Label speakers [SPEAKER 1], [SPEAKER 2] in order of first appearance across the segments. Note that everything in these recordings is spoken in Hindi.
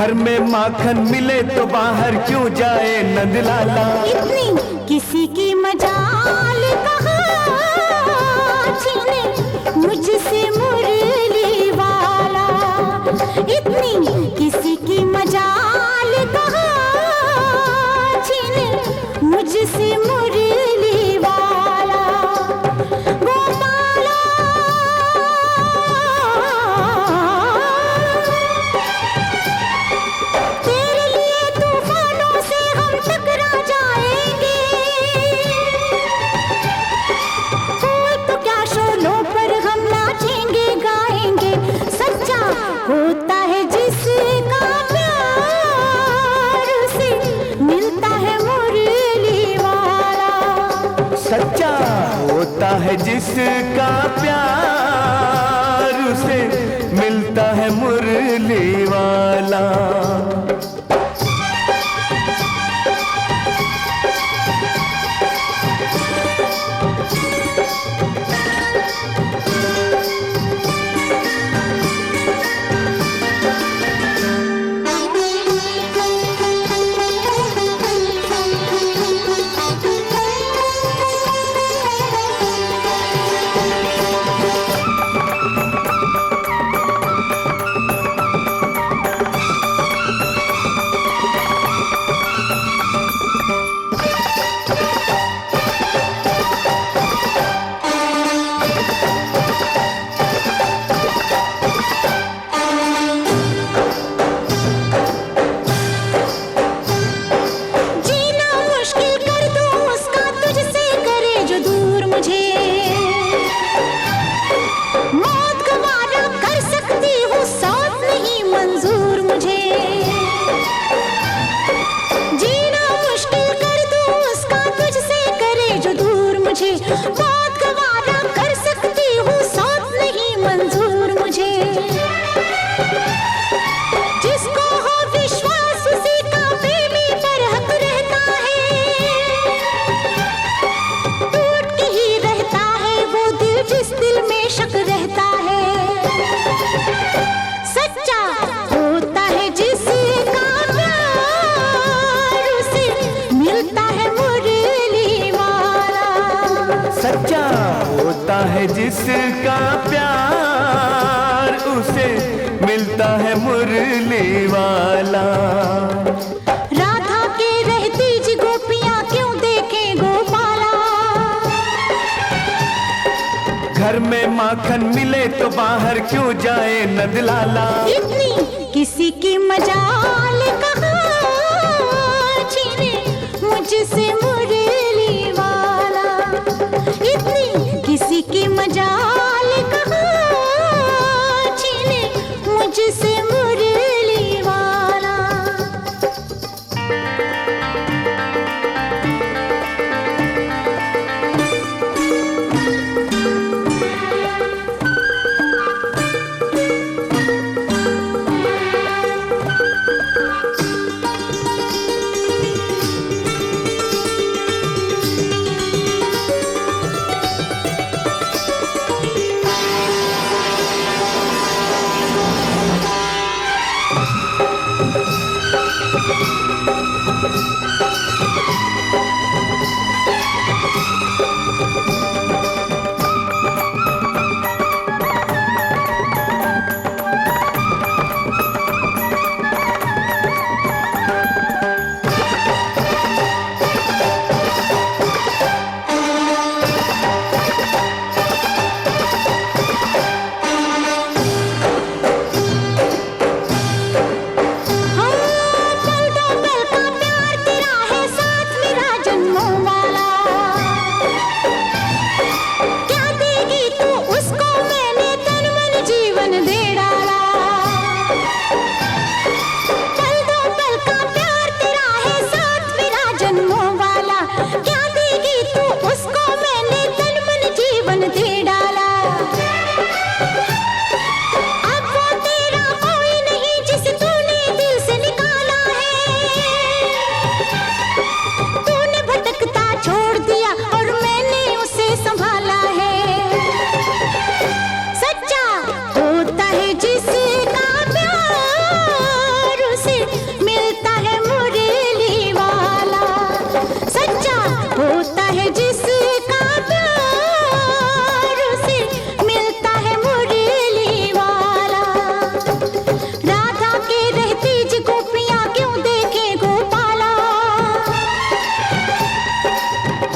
[SPEAKER 1] घर में माखन मिले तो बाहर क्यों जाए नंदलाला।
[SPEAKER 2] इतनी किसी की मजाल कहाँ छीने मुझसे मुरली वाला। इतनी किसी की मजाल कहाँ छीने मुझसे मुरली वाला। गोपाला तेरे लिए तूफानों से हम टकरा जाएंगे। कोई तो क्या शोलों पर हम नाचेंगे गाएंगे। सच्चा होता है जिसका प्यार उसे मिलता है मुरली वाला।
[SPEAKER 1] सच्चा होता है जिसका प्यार उसे मिलता है मुरली वाला।
[SPEAKER 2] जीना मुश्किल कर दूं उसका तुझसे करे जो दूर मुझे। मौत का वादा कर सकती हूँ साथ नहीं मंजूर मुझे। जीना मुश्किल कर दूं उसका तुझसे करे जो दूर मुझे। मौत का वादा कर सकती हूँ साथ नहीं मंजूर मुझे। जिसको हो विश्वास उसी का प्रेमी पर हक रहता है। टूट के ही रहता है वो दिल जिस दिल में शक रहता है। सच्चा होता है जिसका प्यार उसे मिलता है मुरली वाला।
[SPEAKER 1] सच्चा होता है जिसका प्यार उसे मिलता है मुरली वाला।
[SPEAKER 2] राधा के रहती जी गोपियां क्यों देखें गोपाला।
[SPEAKER 1] घर में माखन मिले तो बाहर क्यों जाए नंदलाला।
[SPEAKER 2] इतनी किसी की मजाल कहाँ छीने मुझसे मुरली वाला। इतनी किसी की मजाल कहाँ छीने मुझसे मुरली वाला। पल दो पल का प्यार तेरा है साथ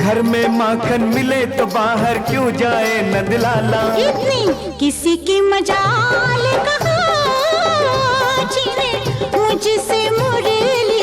[SPEAKER 1] घर में माखन मिले तो बाहर क्यों जाए नंदलाला।
[SPEAKER 2] इतनी किसी की मजाल कहाँ, छीने मुझसे मुरली